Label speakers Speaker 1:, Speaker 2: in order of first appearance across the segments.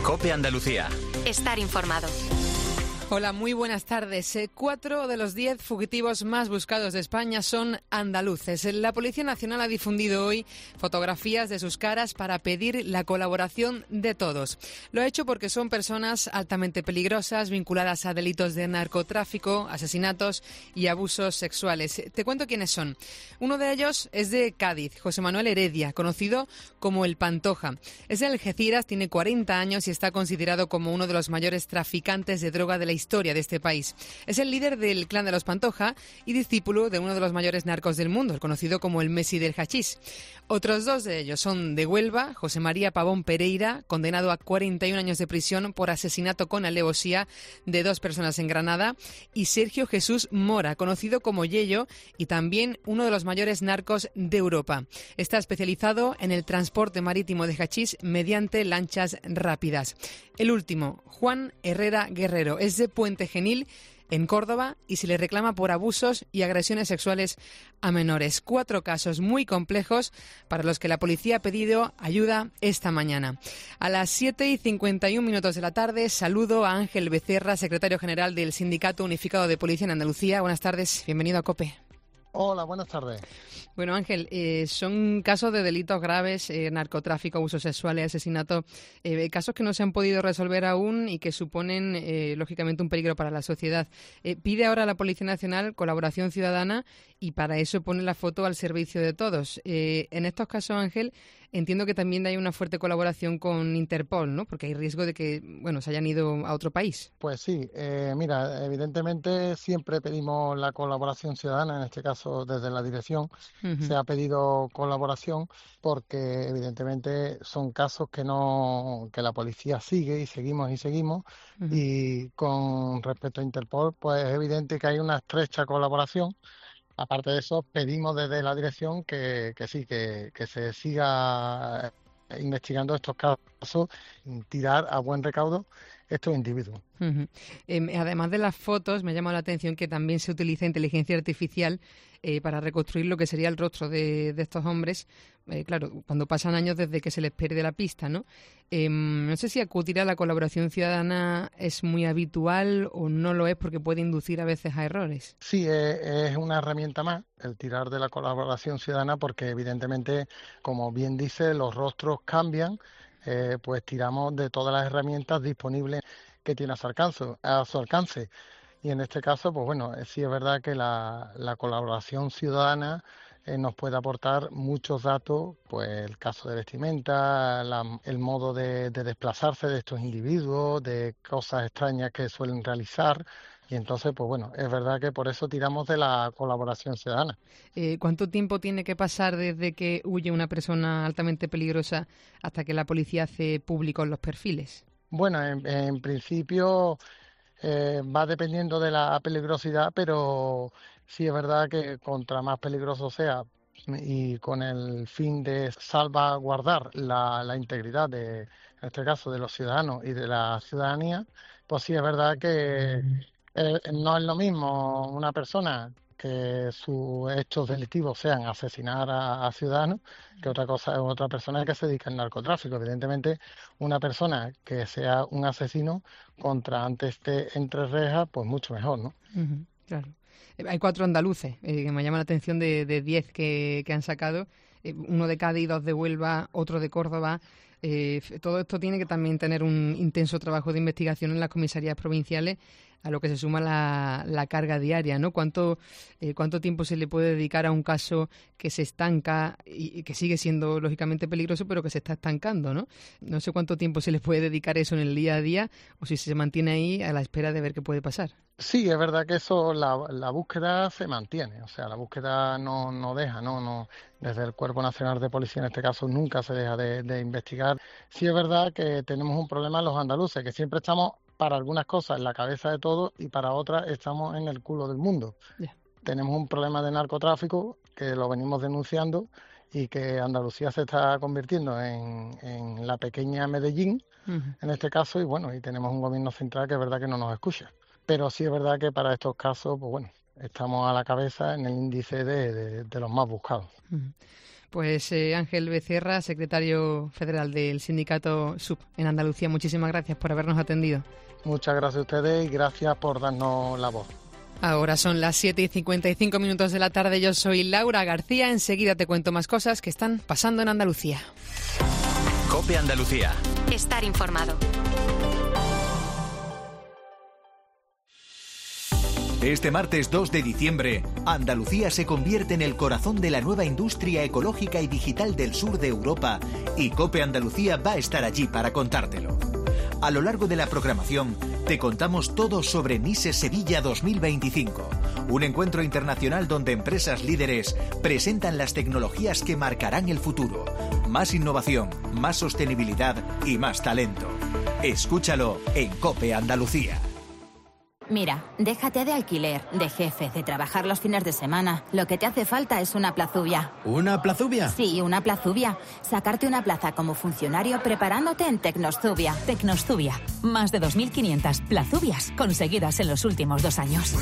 Speaker 1: COPE Andalucía.
Speaker 2: Estar informado.
Speaker 3: Hola, muy buenas tardes. 4 de los 10 fugitivos más buscados de España son andaluces. La Policía Nacional ha difundido hoy fotografías de sus caras para pedir la colaboración de todos. Lo ha hecho porque son personas altamente peligrosas, vinculadas a delitos de narcotráfico, asesinatos y abusos sexuales. Te cuento quiénes son. Uno de ellos es de Cádiz, José Manuel Heredia, conocido como el Pantoja. Es de Algeciras, tiene 40 años y está considerado como uno de los mayores traficantes de droga de la historia de este país. Es el líder del clan de los Pantoja y discípulo de uno de los mayores narcos del mundo, el conocido como el Messi del hachís. Otros dos de ellos son de Huelva, José María Pavón Pereira, condenado a 41 años de prisión por asesinato con alevosía de 2 personas en Granada, y Sergio Jesús Mora, conocido como Yello y también uno de los mayores narcos de Europa. Está especializado en el transporte marítimo de hachís mediante lanchas rápidas. El último, Juan Herrera Guerrero, es de Puente Genil, en Córdoba, y se le reclama por abusos y agresiones sexuales a menores. 4 casos muy complejos para los que la policía ha pedido ayuda esta mañana. A las 7:51 de la tarde saludo a Ángel Becerra, secretario general del Sindicato Unificado de Policía en Andalucía. Buenas tardes, bienvenido a COPE.
Speaker 4: Hola, buenas tardes.
Speaker 3: Bueno, Ángel, son casos de delitos graves, narcotráfico, abusos sexuales, asesinato, casos que no se han podido resolver aún y que suponen, lógicamente, un peligro para la sociedad. Pide ahora a la Policía Nacional colaboración ciudadana y para eso pone la foto al servicio de todos. En estos casos, Ángel, entiendo que también hay una fuerte colaboración con Interpol, ¿no? Porque hay riesgo de que, se hayan ido a otro país.
Speaker 4: Pues sí, mira, evidentemente siempre pedimos la colaboración ciudadana, en este caso desde la dirección. Se ha pedido colaboración porque evidentemente son casos que la policía sigue y seguimos y con respecto a Interpol pues es evidente que hay una estrecha colaboración. Aparte de eso, pedimos desde la dirección que se siga investigando estos casos, tirar a buen recaudo estos individuos.
Speaker 3: Además de las fotos, me ha llamado la atención que también se utiliza inteligencia artificial para reconstruir lo que sería el rostro de estos hombres, claro, cuando pasan años desde que se les pierde la pista, ¿no? No sé si acudir a la colaboración ciudadana es muy habitual o no lo es porque puede inducir a veces a errores.
Speaker 4: Sí, es una herramienta más el tirar de la colaboración ciudadana porque evidentemente, como bien dice, los rostros cambian, pues tiramos de todas las herramientas disponibles que tiene a su alcance. Y en este caso, pues bueno, sí es verdad que la colaboración ciudadana nos puede aportar muchos datos, pues el caso de vestimenta, el modo de desplazarse de estos individuos, de cosas extrañas que suelen realizar. Y entonces, pues bueno, es verdad que por eso tiramos de la colaboración ciudadana.
Speaker 3: ¿Cuánto tiempo tiene que pasar desde que huye una persona altamente peligrosa hasta que la policía hace públicos los perfiles?
Speaker 4: Bueno, en principio va dependiendo de la peligrosidad, pero sí es verdad que contra más peligroso sea y con el fin de salvaguardar la integridad en este caso, de los ciudadanos y de la ciudadanía, pues sí es verdad que no es lo mismo una persona que sus hechos delictivos sean asesinar a ciudadanos, que otra persona que se dedica al narcotráfico. Evidentemente, una persona que sea un asesino contra antes esté entre rejas, pues mucho mejor, ¿no?
Speaker 3: Claro. Hay 4 andaluces que me llama la atención de 10 que han sacado. Uno de Cádiz, 2 de Huelva, otro de Córdoba. Todo esto tiene que también tener un intenso trabajo de investigación en las comisarías provinciales, a lo que se suma la carga diaria, ¿no? ¿Cuánto tiempo se le puede dedicar a un caso que se estanca y que sigue siendo lógicamente peligroso, pero que se está estancando, ¿no? No sé cuánto tiempo se le puede dedicar eso en el día a día o si se mantiene ahí a la espera de ver qué puede pasar.
Speaker 4: Sí, es verdad que eso, la búsqueda se mantiene, o sea, la búsqueda no deja, no, desde el Cuerpo Nacional de Policía en este caso nunca se deja de investigar. Sí es verdad que tenemos un problema los andaluces, que siempre estamos para algunas cosas en la cabeza de todos y para otras estamos en el culo del mundo.
Speaker 3: Yeah.
Speaker 4: Tenemos un problema de narcotráfico que lo venimos denunciando y que Andalucía se está convirtiendo en la pequeña Medellín, en este caso, y bueno, y tenemos un gobierno central que es verdad que no nos escucha. Pero sí es verdad que para estos casos, pues bueno, estamos a la cabeza en el índice de los más buscados.
Speaker 3: Pues Ángel Becerra, secretario federal del sindicato SUB en Andalucía, muchísimas gracias por habernos atendido.
Speaker 4: Muchas gracias a ustedes y gracias por darnos la voz.
Speaker 3: Ahora son las 7:55 de la tarde. Yo soy Laura García. Enseguida te cuento más cosas que están pasando en Andalucía.
Speaker 1: COPE Andalucía.
Speaker 2: Estar informado.
Speaker 1: Este martes 2 de diciembre, Andalucía se convierte en el corazón de la nueva industria ecológica y digital del sur de Europa y COPE Andalucía va a estar allí para contártelo. A lo largo de la programación, te contamos todo sobre NISE Sevilla 2025, un encuentro internacional donde empresas líderes presentan las tecnologías que marcarán el futuro. Más innovación, más sostenibilidad y más talento. Escúchalo en COPE Andalucía.
Speaker 5: Mira, déjate de alquiler, de jefe, de trabajar los fines de semana. Lo que te hace falta es una plazubia.
Speaker 6: ¿Una plazubia?
Speaker 5: Sí, una plazubia. Sacarte una plaza como funcionario preparándote en Tecnostubia.
Speaker 7: Tecnostubia. Más de 2.500 plazubias conseguidas en los últimos 2 años.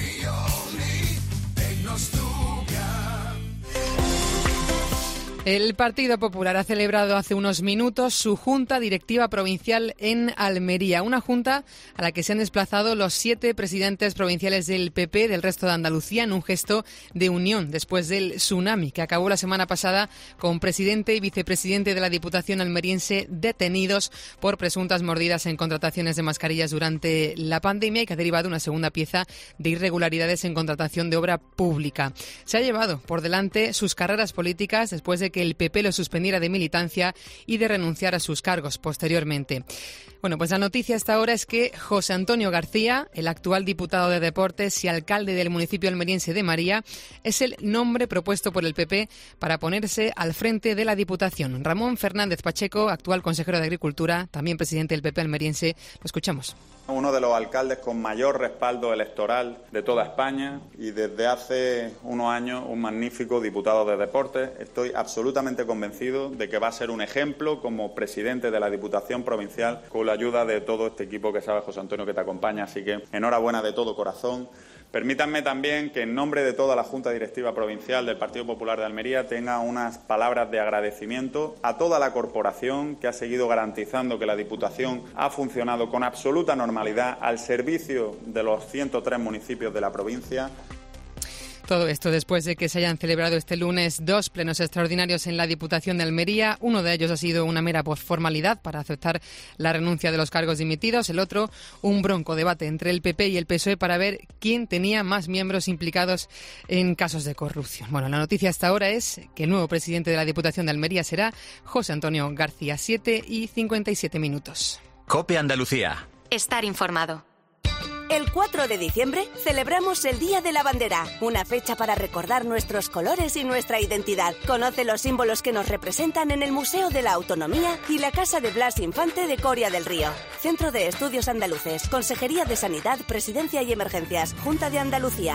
Speaker 3: El Partido Popular ha celebrado hace unos minutos su Junta Directiva Provincial en Almería, una junta a la que se han desplazado los 7 presidentes provinciales del PP del resto de Andalucía en un gesto de unión después del tsunami que acabó la semana pasada con presidente y vicepresidente de la Diputación almeriense detenidos por presuntas mordidas en contrataciones de mascarillas durante la pandemia y que ha derivado una segunda pieza de irregularidades en contratación de obra pública. Se ha llevado por delante sus carreras políticas después de que el PP lo suspendiera de militancia y de renunciar a sus cargos posteriormente. Bueno, pues la noticia hasta ahora es que José Antonio García, el actual diputado de Deportes y alcalde del municipio almeriense de María, es el nombre propuesto por el PP para ponerse al frente de la Diputación. Ramón Fernández Pacheco, actual consejero de Agricultura, también presidente del PP almeriense, lo escuchamos.
Speaker 8: Uno de los alcaldes con mayor respaldo electoral de toda España y desde hace unos años un magnífico diputado de Deportes. Estoy absolutamente convencido de que va a ser un ejemplo como presidente de la Diputación Provincial con la ayuda de todo este equipo que sabe José Antonio que te acompaña. Así que enhorabuena de todo corazón. Permítanme también que en nombre de toda la Junta Directiva Provincial del Partido Popular de Almería tenga unas palabras de agradecimiento a toda la corporación que ha seguido garantizando que la Diputación ha funcionado con absoluta normalidad al servicio de los 103 municipios de la provincia.
Speaker 3: Todo esto después de que se hayan celebrado este lunes 2 plenos extraordinarios en la Diputación de Almería. Uno de ellos ha sido una mera formalidad para aceptar la renuncia de los cargos dimitidos. El otro, un bronco debate entre el PP y el PSOE para ver quién tenía más miembros implicados en casos de corrupción. Bueno, la noticia hasta ahora es que el nuevo presidente de la Diputación de Almería será José Antonio García. 7:57.
Speaker 1: COPE Andalucía.
Speaker 2: Estar informado.
Speaker 9: El 4 de diciembre celebramos el Día de la Bandera, una fecha para recordar nuestros colores y nuestra identidad. Conoce los símbolos que nos representan en el Museo de la Autonomía y la Casa de Blas Infante de Coria del Río. Centro de Estudios Andaluces, Consejería de Sanidad, Presidencia y Emergencias, Junta de Andalucía.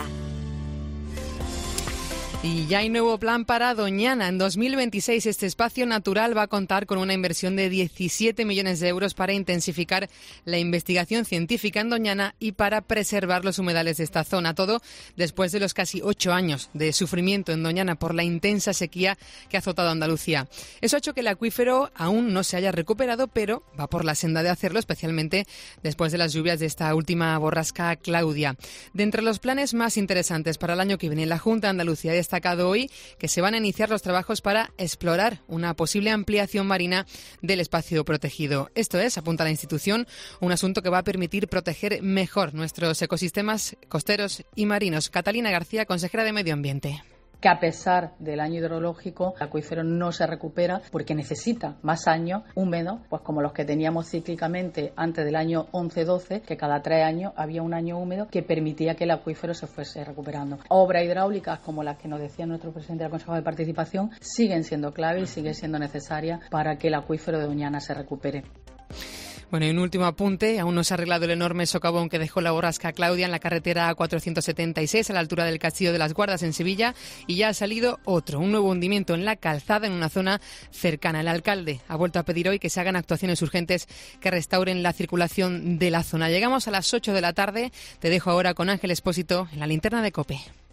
Speaker 3: Y ya hay nuevo plan para Doñana. En 2026 este espacio natural va a contar con una inversión de 17 millones de euros para intensificar la investigación científica en Doñana y para preservar los humedales de esta zona. Todo después de los casi 8 años de sufrimiento en Doñana por la intensa sequía que ha azotado Andalucía. Eso ha hecho que el acuífero aún no se haya recuperado, pero va por la senda de hacerlo, especialmente después de las lluvias de esta última borrasca Claudia. De entre los planes más interesantes para el año que viene, la Junta de Andalucía ha destacado hoy que se van a iniciar los trabajos para explorar una posible ampliación marina del espacio protegido. Esto es, apunta la institución, un asunto que va a permitir proteger mejor nuestros ecosistemas costeros y marinos. Catalina García, consejera de Medio Ambiente.
Speaker 10: Que a pesar del año hidrológico, el acuífero no se recupera porque necesita más años húmedos, pues como los que teníamos cíclicamente antes del año 11-12, que cada 3 años había un año húmedo que permitía que el acuífero se fuese recuperando. Obras hidráulicas como las que nos decía nuestro presidente del Consejo de Participación siguen siendo clave y siguen siendo necesarias para que el acuífero de Doñana se recupere.
Speaker 3: Bueno, y un último apunte. Aún no se ha arreglado el enorme socavón que dejó la borrasca Claudia en la carretera A476 a la altura del Castillo de las Guardas en Sevilla, y ya ha salido otro, un nuevo hundimiento en la calzada en una zona cercana. El alcalde ha vuelto a pedir hoy que se hagan actuaciones urgentes que restauren la circulación de la zona. Llegamos a las 8 de la tarde. Te dejo ahora con Ángel Expósito en la linterna de COPE.